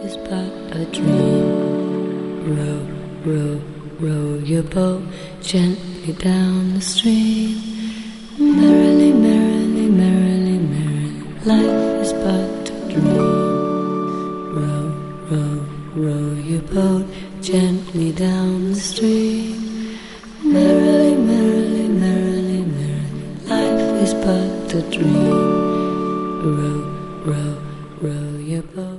is but a dream. Row, row, row your boat gently down the stream. Merrily, merrily, merrily, merrily, life is but a dream. Row, row, row your boat gently down the stream. Merrily, merrily, merrily, merrily, life is but a dream. Row, row, row your boat.